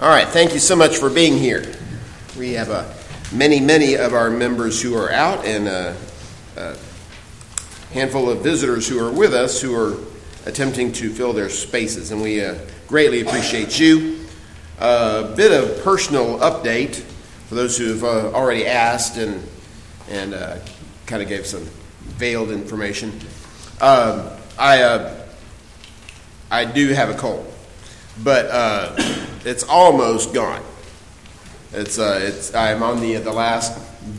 All right, thank you so much for being here. We have many of our members who are out and a handful of visitors who are with us who are attempting to fill their spaces, and we greatly appreciate you. A bit of personal update for those who have already asked and kind of gave some veiled information. I do have a cold, but it's almost gone. I'm on the last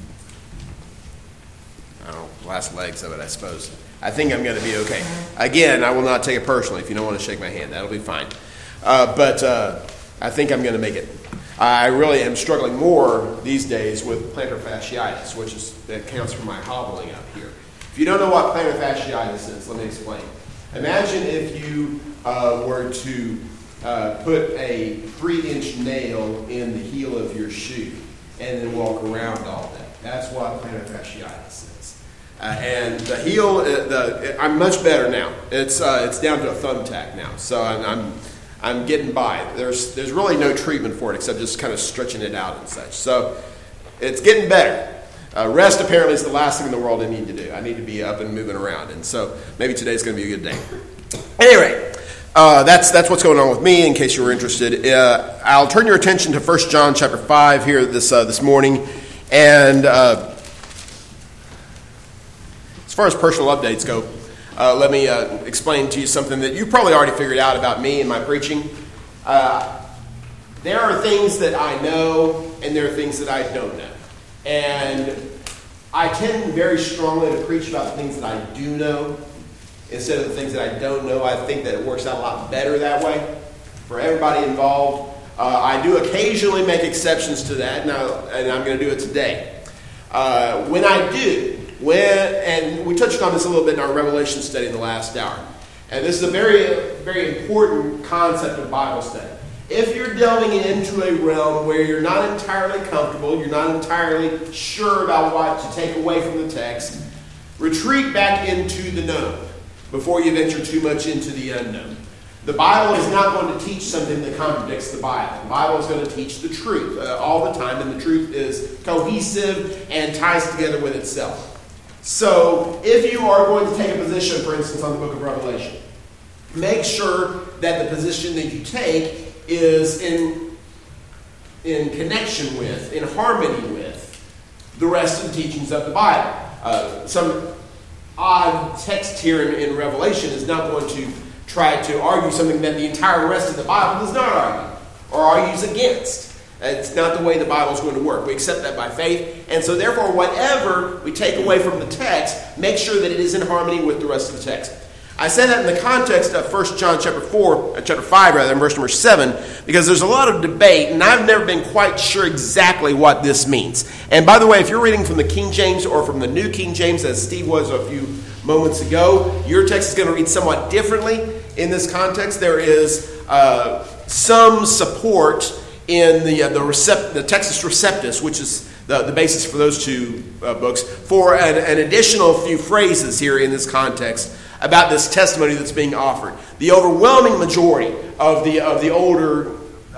legs of it, I suppose. I think I'm going to be okay. Again, I will not take it personally. If you don't want to shake my hand, that'll be fine. But I think I'm going to make it. I really am struggling more these days with plantar fasciitis, which accounts for my hobbling up here. If you don't know what plantar fasciitis is, let me explain. Imagine if you were to put a 3-inch nail in the heel of your shoe and then walk around all day. That's what plantar fasciitis is. And the heel, I'm much better now. It's down to a thumbtack now, so I'm getting by. There's really no treatment for it except just kind of stretching it out and such. So it's getting better. Rest apparently is the last thing in the world I need to do. I need to be up and moving around, and so maybe today's going to be a good day. Anyway, that's what's going on with me. In case you were interested, I'll turn your attention to 1 John chapter 5 here this morning, and as far as personal updates go, let me explain to you something that you probably already figured out about me and my preaching. There are things that I know, and there are things that I don't know. And I tend very strongly to preach about the things that I do know instead of the things that I don't know. I think that it works out a lot better that way for everybody involved. I do occasionally make exceptions to that, and I'm going to do it today. When I do, and we touched on this a little bit in our Revelation study in the last hour, and this is a very, very important concept of Bible study. If you're delving into a realm where you're not entirely comfortable, you're not entirely sure about what to take away from the text, retreat back into the known before you venture too much into the unknown. The Bible is not going to teach something that contradicts the Bible. The Bible is going to teach the truth all the time, and the truth is cohesive and ties together with itself. So if you are going to take a position, for instance, on the book of Revelation, make sure that the position that you take is in connection with, in harmony with, the rest of the teachings of the Bible. Some odd text here in Revelation is not going to try to argue something that the entire rest of the Bible does not argue or argues against. It's not the way the Bible is going to work. We accept that by faith, and so therefore whatever we take away from the text, make sure that it is in harmony with the rest of the text. I say that in the context of 1 John chapter 5, and verse number 7, because there's a lot of debate, and I've never been quite sure exactly what this means. And by the way, if you're reading from the King James or from the New King James, as Steve was a few moments ago, your text is going to read somewhat differently in this context. There is some support in the Textus Receptus, which is the basis for those two books, for an additional few phrases here in this context about this testimony that's being offered. The overwhelming majority of the older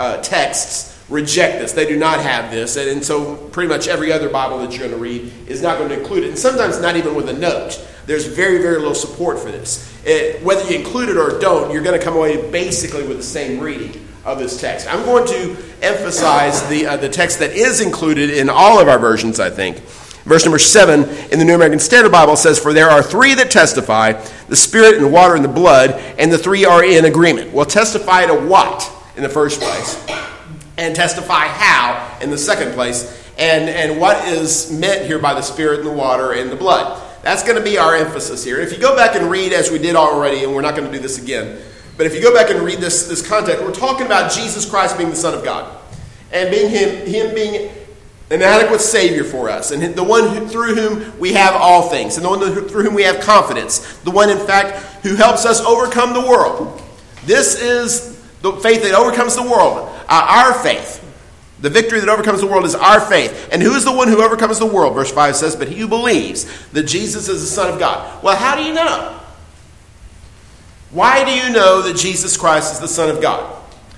texts reject this. They do not have this, and so pretty much every other Bible that you're going to read is not going to include it, and sometimes not even with a note. There's very, very little support for this. Whether you include it or don't, you're going to come away basically with the same reading of this text. I'm going to emphasize the text that is included in all of our versions, I think. Verse number 7 in the New American Standard Bible says, "For there are three that testify, the Spirit and the water and the blood, and the three are in agreement." Well, testify to what in the first place? And testify how in the second place? And what is meant here by the Spirit and the water and the blood? That's going to be our emphasis here. If you go back and read, as we did already, and we're not going to do this again, but if you go back and read this context, we're talking about Jesus Christ being the Son of God. And being him being an adequate Savior for us, and the one through whom we have all things, and the one through whom we have confidence, the one, in fact, who helps us overcome the world. This is the faith that overcomes the world, our faith. The victory that overcomes the world is our faith. And who is the one who overcomes the world? Verse 5 says, "But he who believes that Jesus is the Son of God." Well, how do you know? Why do you know that Jesus Christ is the Son of God?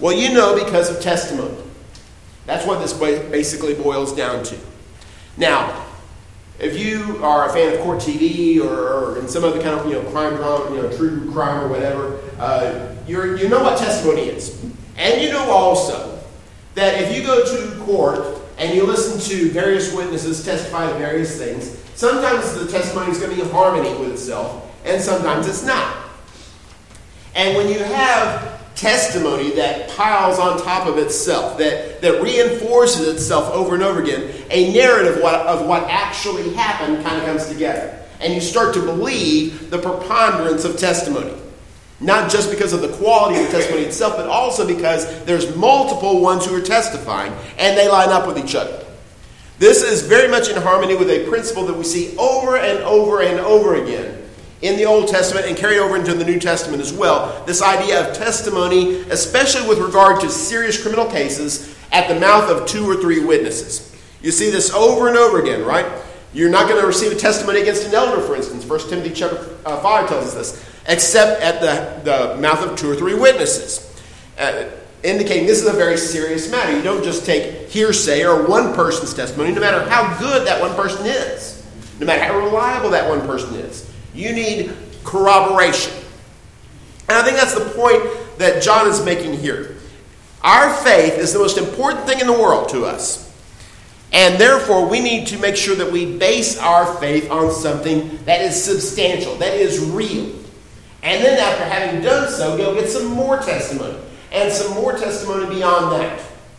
Well, you know because of testimony. That's what this basically boils down to. Now, if you are a fan of Court TV or in some other kind of crime drama, true crime or whatever, you know what testimony is, and you know also that if you go to court and you listen to various witnesses testify to various things, sometimes the testimony is going to be in harmony with itself, and sometimes it's not. And when you have testimony that piles on top of itself, that reinforces itself over and over again, a narrative of what actually happened kind of comes together. And you start to believe the preponderance of testimony. Not just because of the quality of the testimony itself, but also because there's multiple ones who are testifying, and they line up with each other. This is very much in harmony with a principle that we see over and over and over again in the Old Testament and carried over into the New Testament as well. This idea of testimony, especially with regard to serious criminal cases, at the mouth of 2 or 3 witnesses. You see this over and over again, right? You're not going to receive a testimony against an elder, for instance. 1 Timothy chapter 5 tells us this, except at the mouth of 2 or 3 witnesses. Indicating this is a very serious matter. You don't just take hearsay or one person's testimony, no matter how good that one person is, no matter how reliable that one person is. You need corroboration. And I think that's the point that John is making here. Our faith is the most important thing in the world to us. And therefore, we need to make sure that we base our faith on something that is substantial, that is real. And then after having done so, go get some more testimony. And some more testimony beyond that.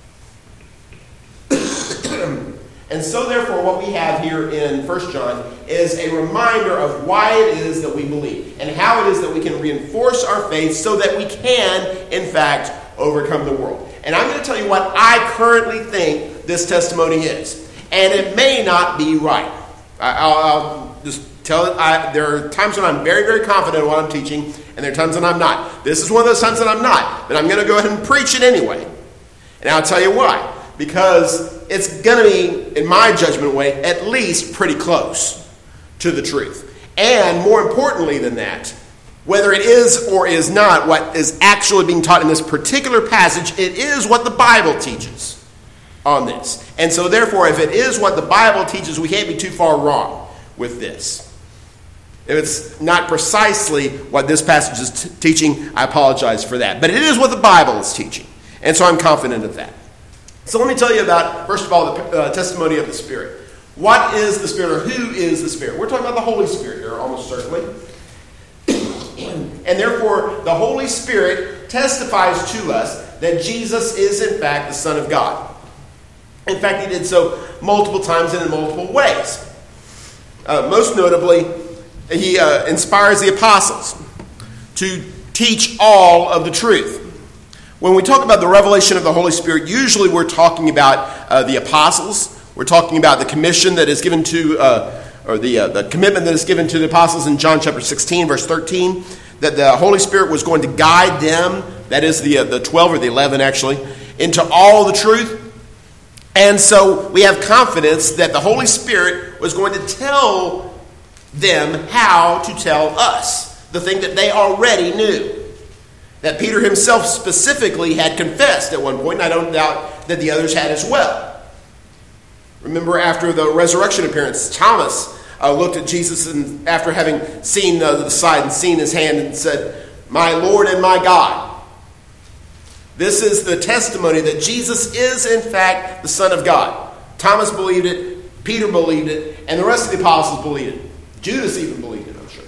And so therefore what we have here in 1 John is a reminder of why it is that we believe. And how it is that we can reinforce our faith so that we can, in fact, overcome the world. And I'm going to tell you what I currently think this testimony is. And it may not be right. I'll just tell it. There are times when I'm very, very confident in what I'm teaching, and there are times when I'm not. This is one of those times that I'm not. But I'm going to go ahead and preach it anyway. And I'll tell you why. Because it's going to be, in my judgment way, at least pretty close to the truth. And more importantly than that, whether it is or is not what is actually being taught in this particular passage, it is what the Bible teaches on this. And so therefore, if it is what the Bible teaches, we can't be too far wrong with this. If it's not precisely what this passage is teaching, I apologize for that. But it is what the Bible is teaching. And so I'm confident of that. So let me tell you about, first of all, the testimony of the Spirit. What is the Spirit, or who is the Spirit? We're talking about the Holy Spirit here, almost certainly. And therefore, the Holy Spirit testifies to us that Jesus is, in fact, the Son of God. In fact, he did so multiple times and in multiple ways. Most notably, he inspires the apostles to teach all of the truth. When we talk about the revelation of the Holy Spirit, usually we're talking about the apostles. We're talking about the commission that is given to, or the commitment that is given to the apostles in John chapter 16, verse 13, that the Holy Spirit was going to guide them, that is the 12 or the 11 actually, into all the truth. And so we have confidence that the Holy Spirit was going to tell them how to tell us the thing that they already knew. That Peter himself specifically had confessed at one point, and I don't doubt that the others had as well. Remember, after the resurrection appearance, Thomas looked at Jesus and after having seen the side and seen his hand and said, "My Lord and my God." This is the testimony that Jesus is, in fact, the Son of God. Thomas believed it, Peter believed it, and the rest of the apostles believed it. Judas even believed it, I'm sure.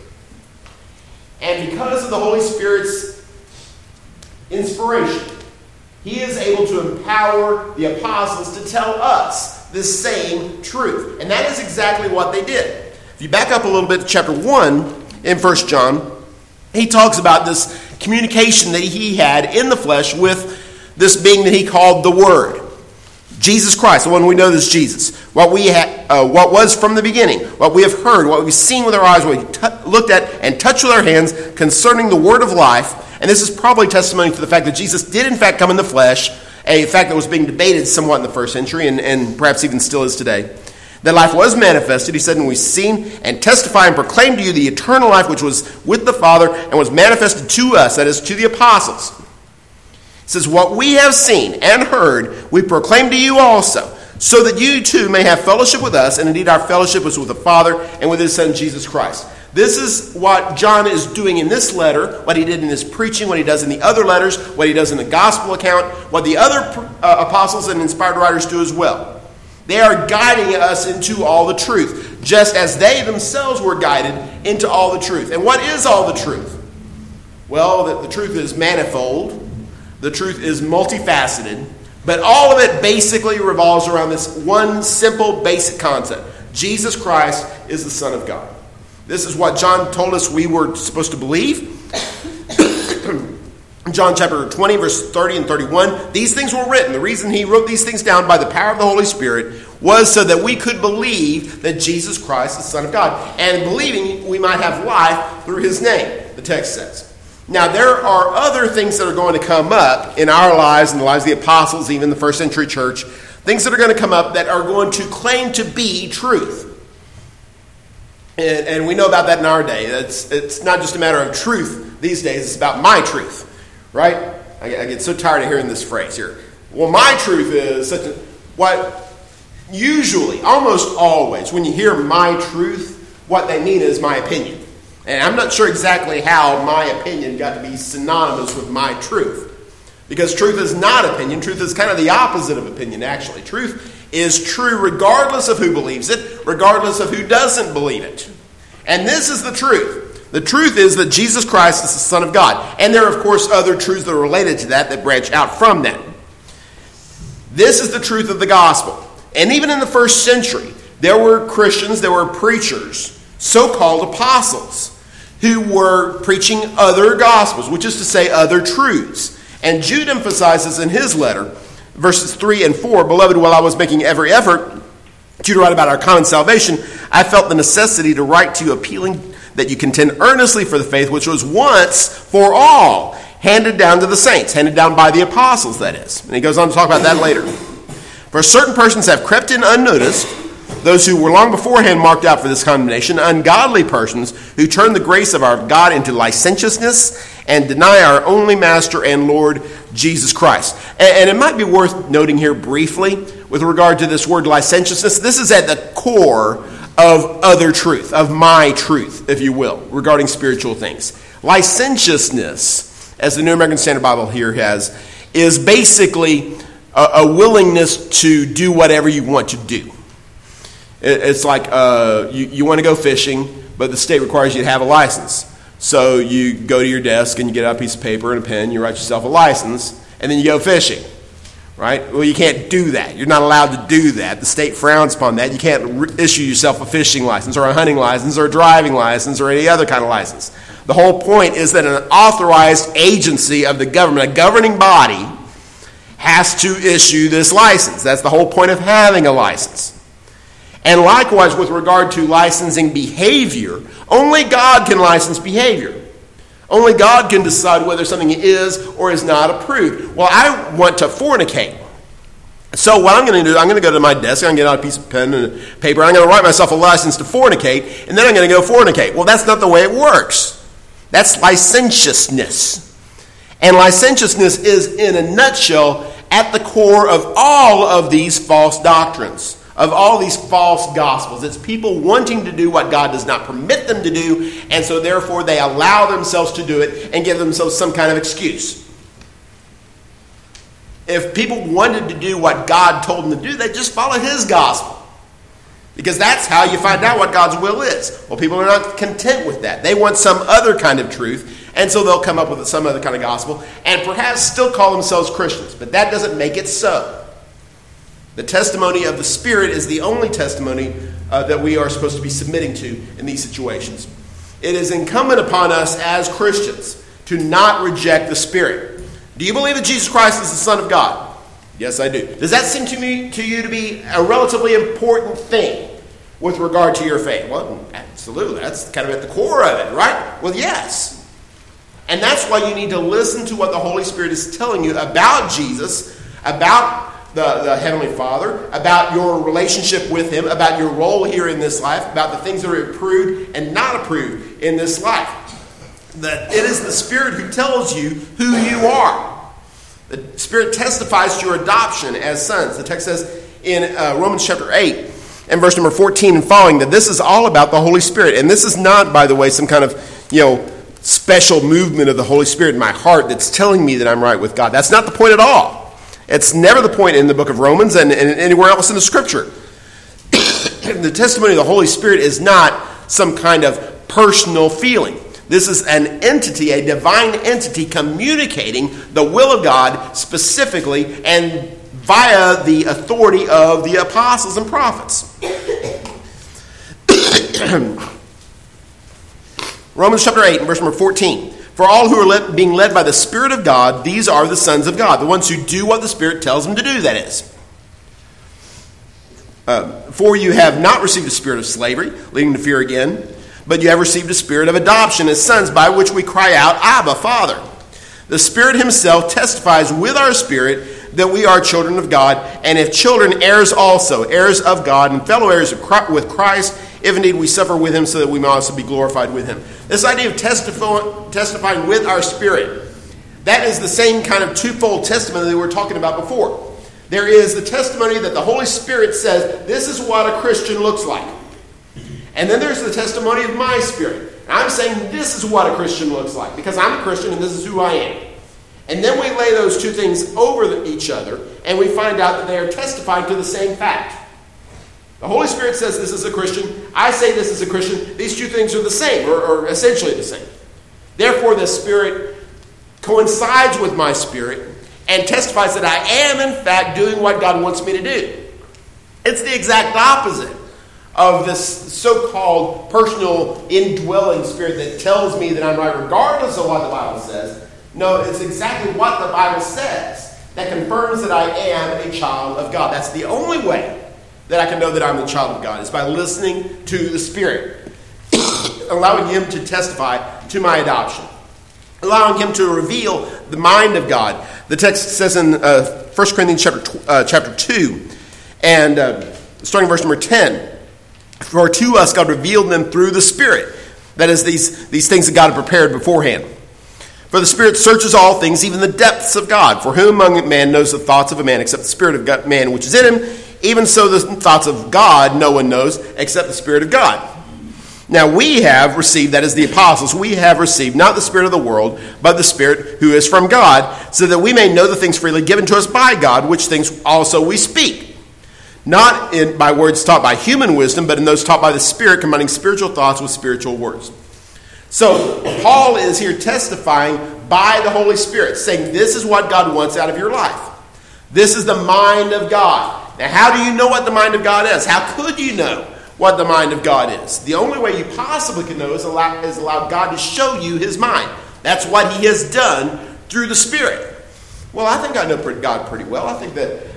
And because of the Holy Spirit's inspiration, he is able to empower the apostles to tell us the same truth. And that is exactly what they did. If you back up a little bit to chapter 1 in 1 John, he talks about this communication that he had in the flesh with this being that he called the Word. Jesus Christ, the one we know as Jesus. What was from the beginning, what we have heard, what we've seen with our eyes, what we looked at and touched with our hands concerning the Word of life. And this is probably testimony to the fact that Jesus did in fact come in the flesh, a fact that was being debated somewhat in the first century and perhaps even still is today. That life was manifested, he said, and we've seen and testify and proclaim to you the eternal life which was with the Father and was manifested to us, that is, to the apostles. It says, what we have seen and heard, we proclaim to you also, so that you too may have fellowship with us, and indeed our fellowship is with the Father and with his Son, Jesus Christ. This is what John is doing in this letter, what he did in his preaching, what he does in the other letters, what he does in the gospel account, what the other apostles and inspired writers do as well. They are guiding us into all the truth, just as they themselves were guided into all the truth. And what is all the truth? Well, the truth is manifold. The truth is multifaceted. But all of it basically revolves around this one simple, basic concept. Jesus Christ is the Son of God. This is what John told us we were supposed to believe. John chapter 20, verse 30 and 31. These things were written. The reason he wrote these things down by the power of the Holy Spirit was so that we could believe that Jesus Christ is the Son of God. And believing, we might have life through his name, the text says. Now, there are other things that are going to come up in our lives and the lives of the apostles, even the first century church, things that are going to come up that are going to claim to be truth. And we know about that in our day. It's not just a matter of truth these days, it's about my truth, right? I get so tired of hearing this phrase here. Well, my truth is such a... What usually, almost always, when you hear my truth, what they mean is my opinion. And I'm not sure exactly how my opinion got to be synonymous with my truth. Because truth is not opinion. Truth is kind of the opposite of opinion, actually. Truth is true regardless of who believes it, regardless of who doesn't believe it. And this is the truth. The truth is that Jesus Christ is the Son of God. And there are, of course, other truths that are related to that branch out from that. This is the truth of the gospel. And even in the first century, there were Christians, there were preachers, so-called apostles, who were preaching other gospels, which is to say other truths. And Jude emphasizes in his letter, verses 3 and 4, Beloved, while I was making every effort to write about our common salvation, I felt the necessity to write to you appealing that you contend earnestly for the faith which was once for all handed down to the saints, handed down by the apostles, that is. And he goes on to talk about that later. For certain persons have crept in unnoticed, those who were long beforehand marked out for this condemnation, ungodly persons who turn the grace of our God into licentiousness and deny our only Master and Lord, Jesus Christ. And it might be worth noting here briefly with regard to this word licentiousness. This is at the core of other truth, of my truth, if you will, regarding spiritual things. Licentiousness, as the New American Standard Bible here has, is basically a willingness to do whatever you want to do. It's like you want to go fishing, but the state requires you to have a license. So you go to your desk and you get out a piece of paper and a pen, you write yourself a license, and then you go fishing, right? Well, you can't do that. You're not allowed to do that. The state frowns upon that. You can't issue yourself a fishing license or a hunting license or a driving license or any other kind of license. The whole point is that an authorized agency of the government, a governing body, has to issue this license. That's the whole point of having a license. And likewise, with regard to licensing behavior, only God can license behavior. Only God can decide whether something is or is not approved. Well, I want to fornicate. So what I'm going to do, I'm going to go to my desk, I'm going to get out a piece of pen and paper, I'm going to write myself a license to fornicate, and then I'm going to go fornicate. Well, that's not the way it works. That's licentiousness. And licentiousness is, in a nutshell, at the core of all of these false doctrines, of all these false gospels. It's people wanting to do what God does not permit them to do, and so therefore they allow themselves to do it and give themselves some kind of excuse. If people wanted to do what God told them to do, they'd just follow his gospel. Because that's how you find out what God's will is. Well, people are not content with that. They want some other kind of truth, and so they'll come up with some other kind of gospel and perhaps still call themselves Christians. But that doesn't make it so. The testimony of the Spirit is the only testimony that we are supposed to be submitting to in these situations. It is incumbent upon us as Christians to not reject the Spirit. Do you believe that Jesus Christ is the Son of God? Yes, I do. Does that seem to you to be a relatively important thing with regard to your faith? Well, absolutely. That's kind of at the core of it, right? Well, yes. And that's why you need to listen to what the Holy Spirit is telling you about Jesus, about the Heavenly Father, about your relationship with him, about your role here in this life, about the things that are approved and not approved in this life. That it is the Spirit who tells you who you are. The Spirit testifies to your adoption as sons. The text says in Romans chapter 8 and verse number 14 and following that this is all about the Holy Spirit. And this is not, by the way, some kind of, special movement of the Holy Spirit in my heart that's telling me that I'm right with God. That's not the point at all. It's never the point in the book of Romans and anywhere else in the Scripture. The testimony of the Holy Spirit is not some kind of personal feeling. This is an entity, a divine entity, communicating the will of God specifically and via the authority of the apostles and prophets. Romans chapter 8 and verse number 14. For all who are being led by the Spirit of God, these are the sons of God. The ones who do what the Spirit tells them to do, that is. For you have not received a spirit of slavery, leading to fear again, but you have received a spirit of adoption as sons, by which we cry out, Abba, Father. The Spirit himself testifies with our spirit that we are children of God, and if children, heirs also, heirs of God, and fellow heirs with Christ, if indeed we suffer with him, so that we may also be glorified with him. This idea of testifying with our spirit, that is the same kind of twofold testimony that we were talking about before. There is the testimony that the Holy Spirit says, this is what a Christian looks like. And then there's the testimony of my spirit. And I'm saying this is what a Christian looks like, because I'm a Christian and this is who I am. And then we lay those two things over each other, and we find out that they are testifying to the same fact. The Holy Spirit says this is a Christian. I say this is a Christian. These two things are the same, or essentially the same. Therefore, the Spirit coincides with my spirit and testifies that I am, in fact, doing what God wants me to do. It's the exact opposite of this so-called personal indwelling spirit that tells me that I'm right regardless of what the Bible says. No, it's exactly what the Bible says that confirms that I am a child of God. That's the only way that I can know that I'm the child of God, is by listening to the Spirit, allowing him to testify to my adoption, allowing him to reveal the mind of God. The text says in 1 Corinthians chapter 2, and starting verse number 10, for to us God revealed them through the Spirit. That is, these things that God had prepared beforehand. For the Spirit searches all things, even the depths of God. For whom among man knows the thoughts of a man, except the Spirit of God, man which is in him? Even so the thoughts of God no one knows, except the Spirit of God. Now we have received, that is the apostles, we have received not the spirit of the world, but the Spirit who is from God, so that we may know the things freely given to us by God, which things also we speak. Not by words taught by human wisdom, but in those taught by the Spirit, combining spiritual thoughts with spiritual words. So, Paul is here testifying by the Holy Spirit, saying this is what God wants out of your life. This is the mind of God. Now, how do you know what the mind of God is? How could you know what the mind of God is? The only way you possibly can know is allow God to show you his mind. That's what he has done through the Spirit. Well, I think I know God pretty well. I think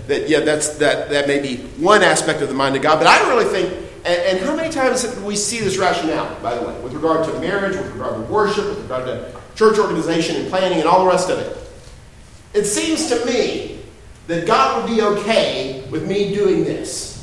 that may be one aspect of the mind of God, but I really think, and how many times do we see this rationale, by the way, with regard to marriage, with regard to worship, with regard to church organization and planning and all the rest of it? It seems to me that God would be okay with me doing this.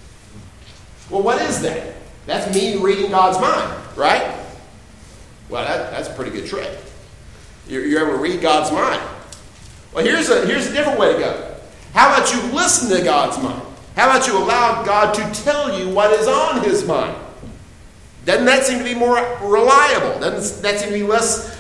Well, what is that? That's me reading God's mind, right? Well, that's a pretty good trick. You're able to read God's mind. Well, here's a different way to go. How about you listen to God's mind? How about you allow God to tell you what is on his mind? Doesn't that seem to be more reliable? Doesn't that seem to be less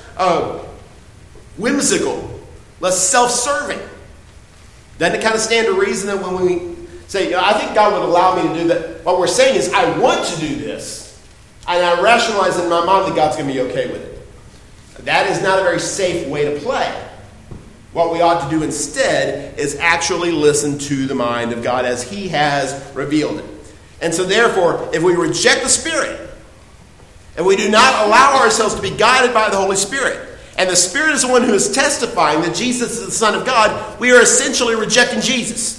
whimsical, less self-serving? Doesn't it kind of stand to reason that when we say, I think God would allow me to do that, what we're saying is, I want to do this, and I rationalize in my mind that God's going to be okay with it. That is not a very safe way to play. What we ought to do instead is actually listen to the mind of God as he has revealed it. And so therefore, if we reject the Spirit, and we do not allow ourselves to be guided by the Holy Spirit, and the Spirit is the one who is testifying that Jesus is the Son of God, we are essentially rejecting Jesus.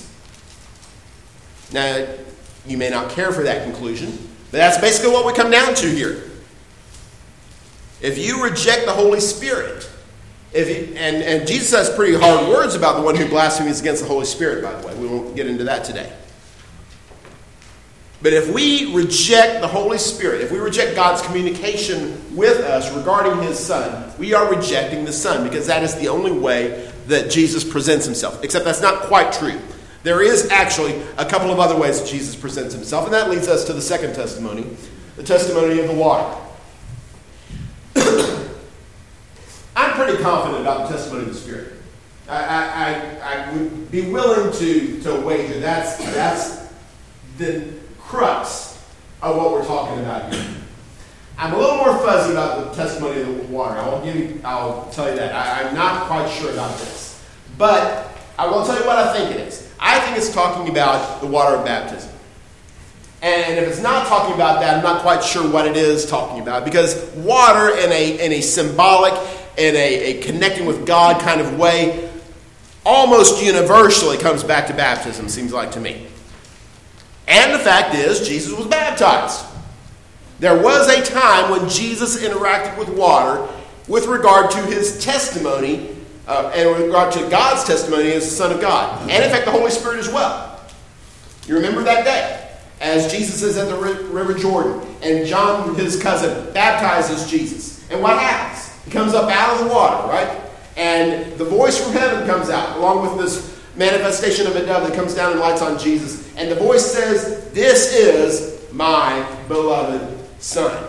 Now, you may not care for that conclusion, but that's basically what we come down to here. If you reject the Holy Spirit, and Jesus has pretty hard words about the one who blasphemes against the Holy Spirit, by the way. We won't get into that today. But if we reject the Holy Spirit, if we reject God's communication with us regarding his Son, we are rejecting the Son, because that is the only way that Jesus presents himself. Except that's not quite true. There is actually a couple of other ways that Jesus presents himself, and that leads us to the second testimony, the testimony of the water. I'm pretty confident about the testimony of the Spirit. I would be willing to wager that's the crux of what we're talking about here. I'm a little more fuzzy about the testimony of the water. I'll tell you that. I'm not quite sure about this. But I will tell you what I think it is. I think it's talking about the water of baptism. And if it's not talking about that, I'm not quite sure what it is talking about. Because water in a symbolic, in a connecting with God kind of way, almost universally comes back to baptism, seems like to me. And the fact is, Jesus was baptized. There was a time when Jesus interacted with water with regard to his testimony, and with regard to God's testimony as the Son of God. And in fact, the Holy Spirit as well. You remember that day, as Jesus is at the River Jordan, and John, his cousin, baptizes Jesus. And what happens? He comes up out of the water, right? And the voice from heaven comes out, along with this manifestation of a dove that comes down and lights on Jesus. And the voice says, "This is my beloved Son."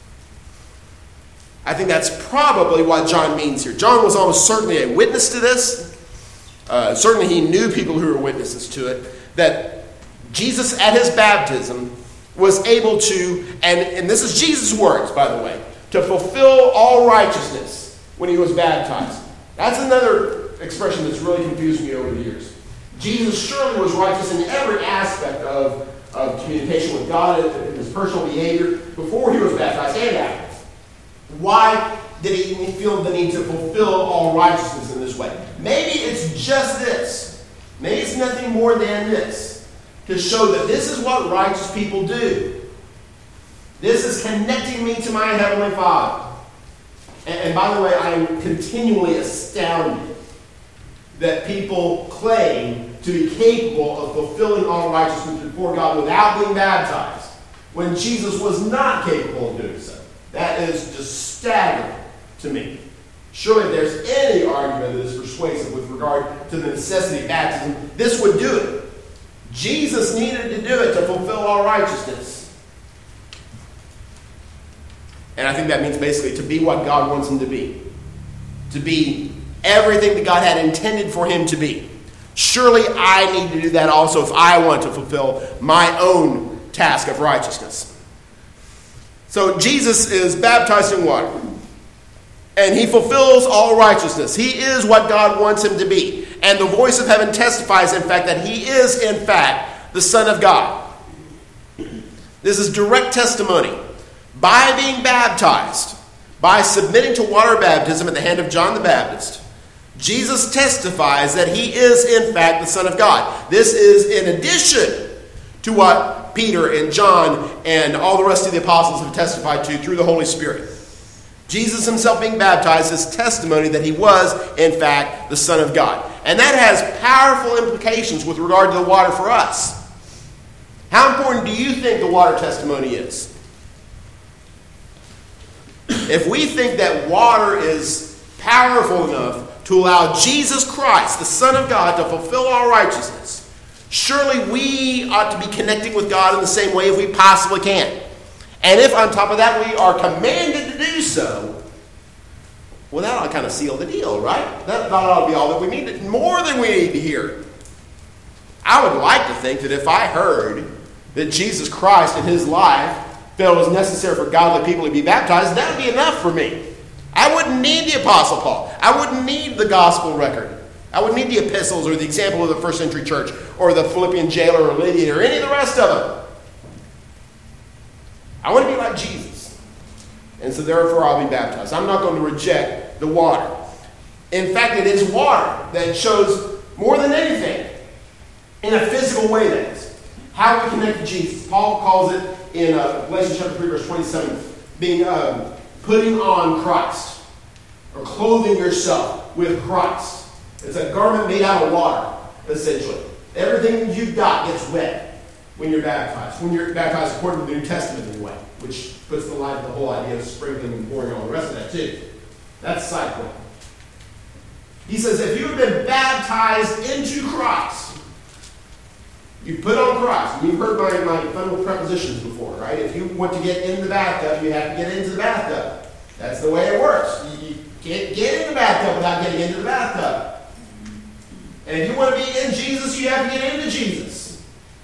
I think that's probably what John means here. John was almost certainly a witness to this. Certainly he knew people who were witnesses to it. That Jesus at his baptism was able to, and this is Jesus' words, by the way, to fulfill all righteousness when he was baptized. That's another expression that's really confused me over the years. Jesus surely was righteous in every aspect of communication with God, in his personal behavior, before he was baptized and after. Why did he feel the need to fulfill all righteousness in this way? Maybe it's just this. Maybe it's nothing more than this. To show that this is what righteous people do. This is connecting me to my Heavenly Father. And by the way, I am continually astounded that people claim to be capable of fulfilling all righteousness before God without being baptized, when Jesus was not capable of doing so. That is just staggering to me. Surely if there's any argument that is persuasive with regard to the necessity of baptism, this would do it. Jesus needed to do it to fulfill all righteousness. And I think that means basically to be what God wants him to be. To be everything that God had intended for him to be. Surely I need to do that also if I want to fulfill my own task of righteousness. So Jesus is baptized in water. And he fulfills all righteousness. He is what God wants him to be. And the voice of heaven testifies, in fact, that he is, in fact, the Son of God. This is direct testimony. By being baptized, by submitting to water baptism at the hand of John the Baptist, Jesus testifies that he is, in fact, the Son of God. This is in addition to what Peter and John and all the rest of the apostles have testified to through the Holy Spirit. Jesus himself being baptized is testimony that he was, in fact, the Son of God. And that has powerful implications with regard to the water for us. How important do you think the water testimony is? If we think that water is powerful enough to allow Jesus Christ, the Son of God, to fulfill all righteousness, surely we ought to be connecting with God in the same way if we possibly can. And if on top of that we are commanded to do so, well, that ought to kind of seal the deal, right? That ought to be all that we need, more than we need to hear. I would like to think that if I heard that Jesus Christ in his life felt it was necessary for godly people to be baptized, that would be enough for me. I wouldn't need the Apostle Paul. I wouldn't need the gospel record. I wouldn't need the epistles or the example of the first century church or the Philippian jailer or Lydia or any of the rest of them. I want to be like Jesus. And so therefore I'll be baptized. I'm not going to reject the water. In fact, it is water that shows more than anything, in a physical way that is, how we connect to Jesus. Paul calls it in Galatians chapter 3, verse 27, being putting on Christ, or clothing yourself with Christ. It's a garment made out of water, essentially. Everything you've got gets wet. when you're baptized. When you're baptized according to the New Testament anyway, which puts the light of the whole idea of sprinkling and pouring all the rest of that too. That's a side point. He says, if you have been baptized into Christ, you put on Christ. You've heard my fun prepositions before, right? If you want to get in the bathtub, you have to get into the bathtub. That's the way it works. You can't get in the bathtub without getting into the bathtub. And if you want to be in Jesus, you have to get into Jesus.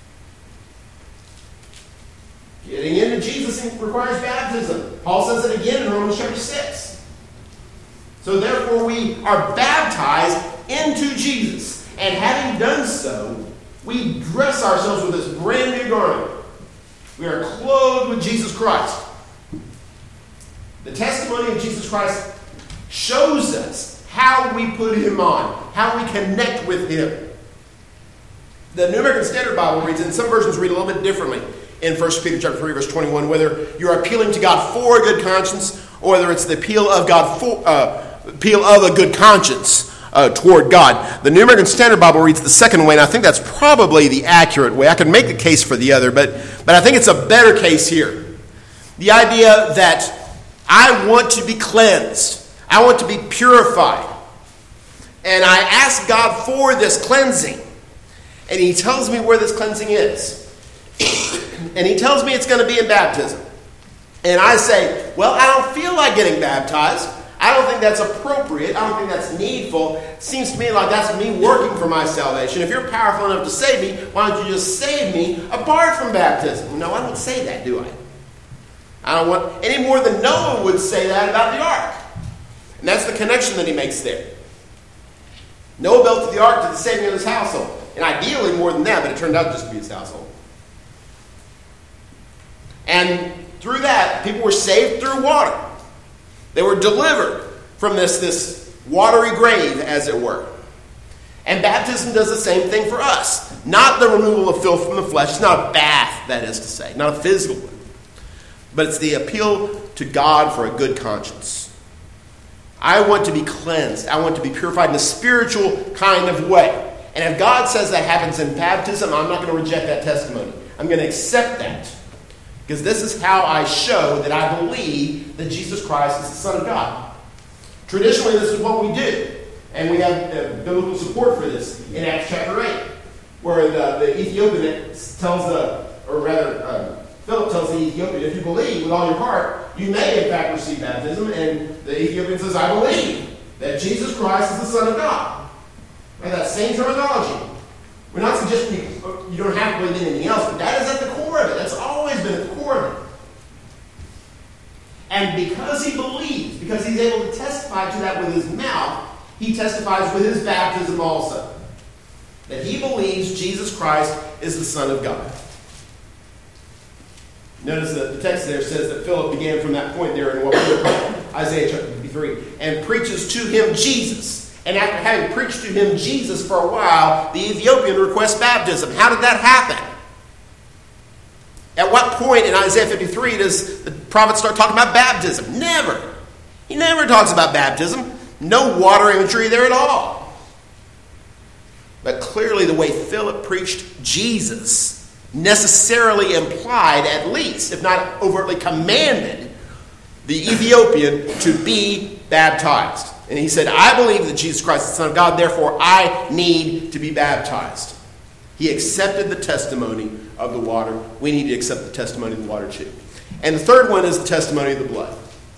Getting into Jesus requires baptism. Paul says it again in Romans chapter 6. So therefore we are baptized into Jesus. And having done so, we dress ourselves with this brand new garment. We are clothed with Jesus Christ. The testimony of Jesus Christ shows us how we put him on, how we connect with him. The New American Standard Bible reads, and some versions read a little bit differently in 1 Peter chapter 3, verse 21, whether you're appealing to God for a good conscience, or whether it's the appeal of God appeal of a good conscience toward God. The New American Standard Bible reads the second way, and I think that's probably the accurate way. I could make a case for the other, but I think it's a better case here. The idea that I want to be cleansed. I want to be purified. And I ask God for this cleansing. And he tells me where this cleansing is. And he tells me it's going to be in baptism. And I say, well, I don't feel like getting baptized. I don't think that's appropriate. I don't think that's needful. It seems to me like that's me working for my salvation. If you're powerful enough to save me, why don't you just save me apart from baptism? No, I don't say that, do I? I don't want any more than Noah would say that about the ark. And that's the connection that he makes there. Noah built the ark to the saving of his household. And ideally more than that, but it turned out just to be his household. And through that, people were saved through water. They were delivered from this watery grave, as it were. And baptism does the same thing for us. Not the removal of filth from the flesh. It's not a bath, that is to say. Not a physical one. But it's the appeal to God for a good conscience. I want to be cleansed. I want to be purified in a spiritual kind of way. And if God says that happens in baptism, I'm not going to reject that testimony. I'm going to accept that. Because this is how I show that I believe that Jesus Christ is the Son of God. Traditionally, this is what we do. And we have biblical support for this in Acts chapter 8. Where the Ethiopian Philip tells the Ethiopian, if you believe with all your heart, you may in fact receive baptism. And the Ethiopian says, I believe that Jesus Christ is the Son of God. Right? That same terminology. We're not suggesting you don't have to believe in anything else, but that is at the core of it. That's always been at the core of it. And because he believes, because he's able to testify to that with his mouth, he testifies with his baptism also. That he believes Jesus Christ is the Son of God. Notice that the text there says that Philip began from that point there in what we call Isaiah chapter 53, and preaches to him Jesus. And after having preached to him Jesus for a while, the Ethiopian requests baptism. How did that happen? At what point in Isaiah 53 does the prophet start talking about baptism? Never. He never talks about baptism. No water imagery there at all. But clearly the way Philip preached Jesus necessarily implied, at least, if not overtly commanded, the Ethiopian to be baptized. And he said, I believe that Jesus Christ is the Son of God, therefore I need to be baptized. He accepted the testimony of the water. We need to accept the testimony of the water too. And the third one is the testimony of the blood.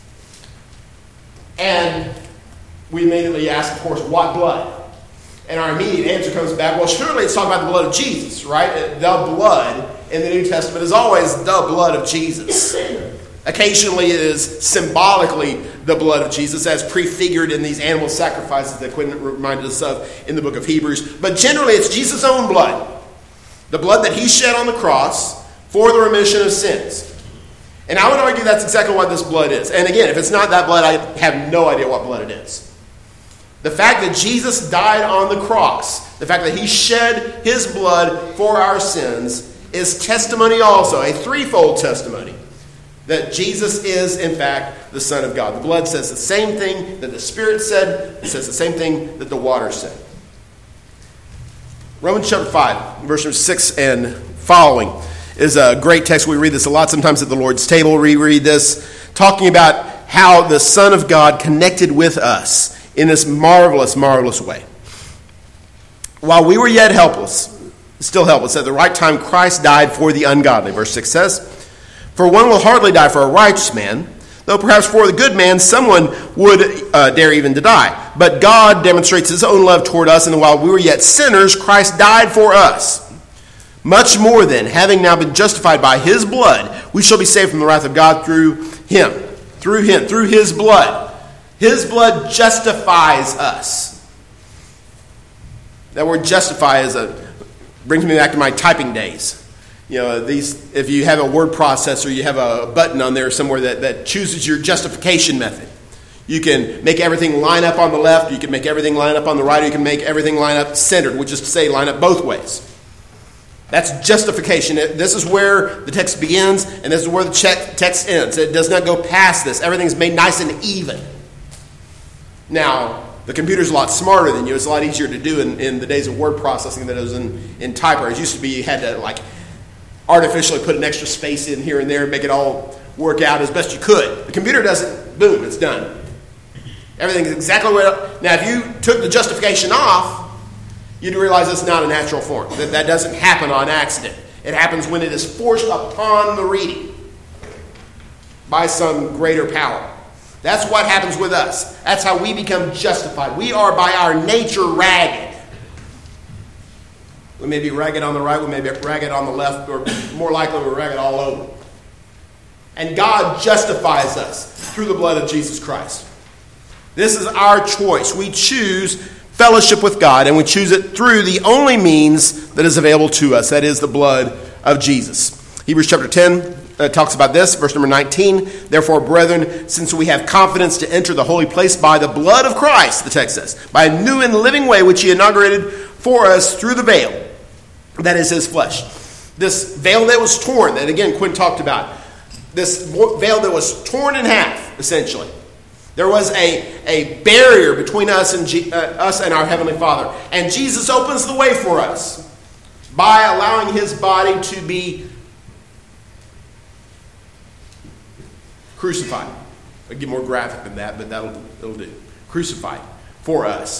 And we immediately ask, of course, what blood? And our immediate answer comes back, well, surely it's talking about the blood of Jesus, right? The blood in the New Testament is always the blood of Jesus. Occasionally it is symbolically the blood of Jesus, as prefigured in these animal sacrifices that Quinn reminded us of in the book of Hebrews. But generally it's Jesus' own blood. The blood that he shed on the cross for the remission of sins. And I would argue that's exactly what this blood is. And again, if it's not that blood, I have no idea what blood it is. The fact that Jesus died on the cross, the fact that he shed his blood for our sins, is testimony also, a threefold testimony, that Jesus is, in fact, the Son of God. The blood says the same thing that the Spirit said. It says the same thing that the water said. Romans chapter 5, verses 6 and following is a great text. We read this a lot sometimes at the Lord's table. We read this talking about how the Son of God connected with us in this marvelous, marvelous way. While we were yet still helpless, at the right time Christ died for the ungodly. Verse 6 says, "For one will hardly die for a righteous man, though perhaps for the good man someone would dare even to die. But God demonstrates his own love toward us, and while we were yet sinners, Christ died for us. Much more then, having now been justified by his blood, we shall be saved from the wrath of God through him." Through his blood. His blood justifies us. That word justify brings me back to my typing days. If you have a word processor, you have a button on there somewhere that chooses your justification method. You can make everything line up on the left, you can make everything line up on the right, or you can make everything line up centered, which is to say line up both ways. That's justification. This is where the text begins, and this is where the text ends. It does not go past this. Everything's made nice and even. Now, the computer's a lot smarter than you. It's a lot easier to do in the days of word processing than it was in typewriters. It used to be you had to artificially put an extra space in here and there and make it all work out as best you could. The computer doesn't. Boom, it's done. Everything's exactly where. Now, if you took the justification off, you'd realize it's not a natural form. That doesn't happen on accident. It happens when it is forced upon the reading by some greater power. That's what happens with us. That's how we become justified. We are by our nature ragged. We may be ragged on the right, we may be ragged on the left, or more likely we're ragged all over. And God justifies us through the blood of Jesus Christ. This is our choice. We choose fellowship with God, and we choose it through the only means that is available to us. That is the blood of Jesus. Hebrews chapter 10 talks about this, verse number 19. "Therefore, brethren, since we have confidence to enter the holy place by the blood of Christ," the text says, "by a new and living way which he inaugurated for us through the veil, that is his flesh." This veil that was torn, that again Quinn talked about, this veil that was torn in half, essentially. There was a barrier between us and our Heavenly Father. And Jesus opens the way for us by allowing his body to be crucified. I'll get more graphic than that, but it'll do. Crucified for us.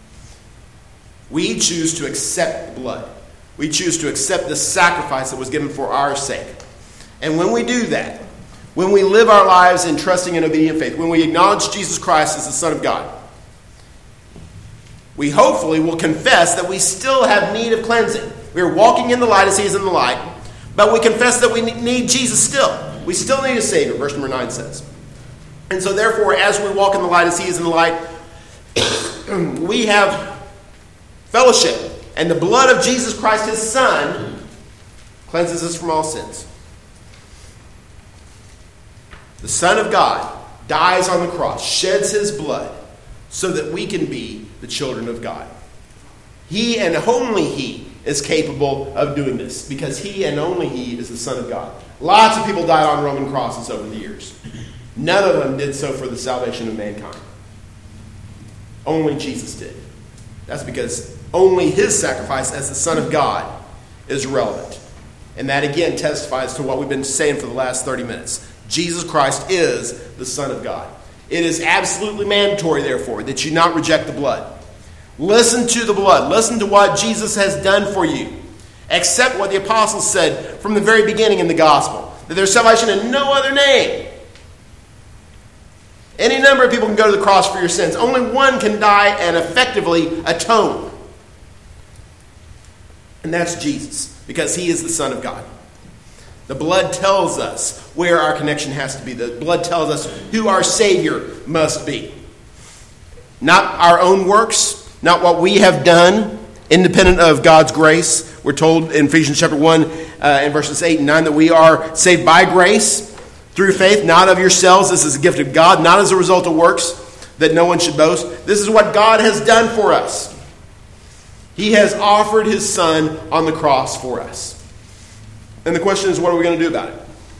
We choose to accept the blood. We choose to accept the sacrifice that was given for our sake. And when we do that, when we live our lives in trusting and obedient faith, when we acknowledge Jesus Christ as the Son of God, we hopefully will confess that we still have need of cleansing. We are walking in the light as he is in the light, but we confess that we need Jesus still. We still need a Savior, verse number 9 says. And so therefore, as we walk in the light as he is in the light, we have fellowship. And the blood of Jesus Christ, his Son, cleanses us from all sins. The Son of God dies on the cross, sheds his blood, so that we can be the children of God. He and only he is capable of doing this, because he and only he is the Son of God. Lots of people died on Roman crosses over the years. None of them did so for the salvation of mankind. Only Jesus did. That's because only his sacrifice as the Son of God is relevant. And that again testifies to what we've been saying for the last 30 minutes. Jesus Christ is the Son of God. It is absolutely mandatory, therefore, that you not reject the blood. Listen to the blood. Listen to what Jesus has done for you. Accept what the apostles said from the very beginning in the gospel, that there's salvation in no other name. Any number of people can go to the cross for your sins. Only one can die and effectively atone. And that's Jesus, because he is the Son of God. The blood tells us where our connection has to be. The blood tells us who our Savior must be. Not our own works, not what we have done, independent of God's grace. We're told in Ephesians chapter 1 and verses 8 and 9 that we are saved by grace through faith, not of yourselves. This is a gift of God, not as a result of works, that no one should boast. This is what God has done for us. He has offered his Son on the cross for us. And the question is, what are we going to do about it?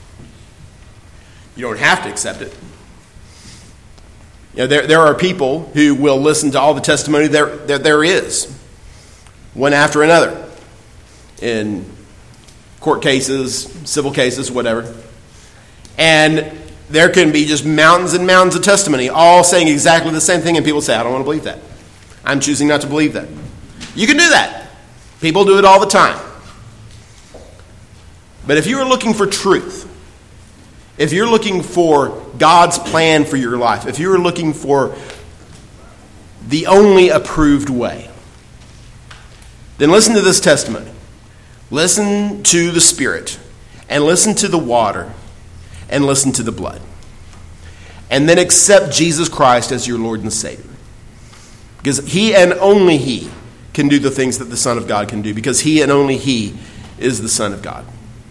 You don't have to accept it. You know, there are people who will listen to all the testimony there is, one after another. In court cases, civil cases, whatever. And there can be just mountains and mountains of testimony, all saying exactly the same thing, and people say, I don't want to believe that. I'm choosing not to believe that. You can do that. People do it all the time. But if you are looking for truth, if you're looking for God's plan for your life, if you're looking for the only approved way, then listen to this testimony. Listen to the Spirit, and listen to the water, and listen to the blood. And then accept Jesus Christ as your Lord and Savior. Because He and only He can do the things that the Son of God can do, because He and only He is the Son of God.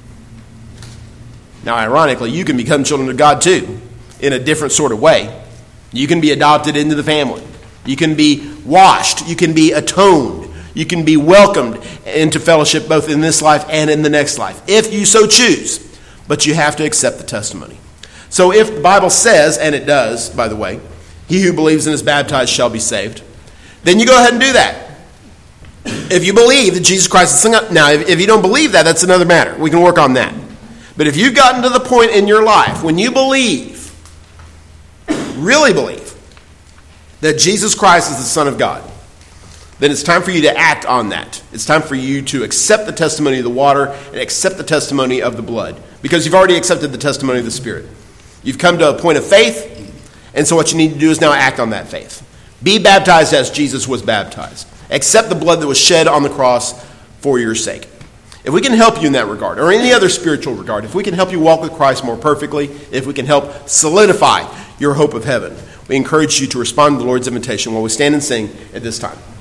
Now, ironically, you can become children of God too, in a different sort of way. You can be adopted into the family. You can be washed. You can be atoned. You can be welcomed into fellowship both in this life and in the next life, if you so choose. But you have to accept the testimony. So if the Bible says, and it does, by the way, he who believes and is baptized shall be saved, then you go ahead and do that. If you believe that Jesus Christ is Son. Now, if you don't believe that, that's another matter. We can work on that. But if you've gotten to the point in your life when you believe, really believe, that Jesus Christ is the Son of God, then it's time for you to act on that. It's time for you to accept the testimony of the water and accept the testimony of the blood, because you've already accepted the testimony of the Spirit. You've come to a point of faith, and so what you need to do is now act on that faith. Be baptized as Jesus was baptized. Accept the blood that was shed on the cross for your sake. If we can help you in that regard, or any other spiritual regard, if we can help you walk with Christ more perfectly, if we can help solidify your hope of heaven, we encourage you to respond to the Lord's invitation while we stand and sing at this time.